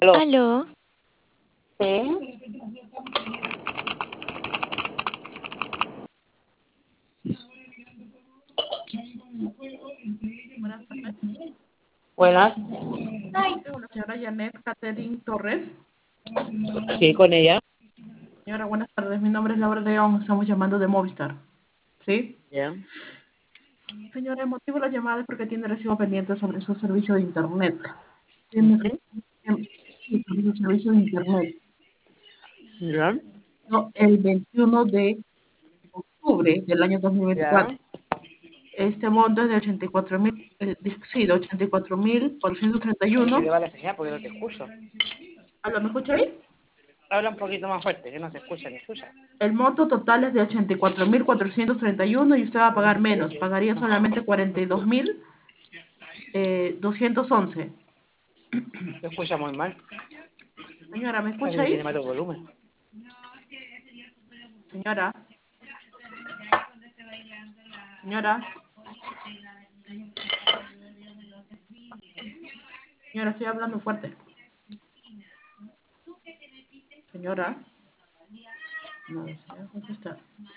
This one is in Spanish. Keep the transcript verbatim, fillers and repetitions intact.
Aló. Aló, Sí, Buenas tardes. buenas. Con la señora Janet Catherine Torres. Sí, con ella. Señora, buenas tardes. Mi nombre es Laura León. Estamos llamando de Movistar. ¿Sí? Bien. Señora, el motivo de la llamada es porque tiene recibo pendiente sobre su servicio de Internet. Tiene Ujú. sí, sobre su servicio de Internet. Ya. No, el veintiuno de octubre del año dos mil Ya. veinticuatro. Este monto es de ochenta y cuatro mil, eh, sí, de ochenta y cuatro mil cuatrocientos treinta y Ahí se uno. te va la señal porque no te escucho. ¿Aló, me escucha ahí? Habla un poquito más fuerte, que no se escucha ni escucha. El monto total es de ochenta y cuatro mil cuatrocientos treinta y uno y usted va a pagar menos. Pagaría solamente cuarenta y dos mil doscientos once. Se escucha muy mal. Señora, ¿me Parece escucha que ahí? tiene más volumen. Señora, señora, señora, estoy hablando fuerte. Señora, no desea contestar.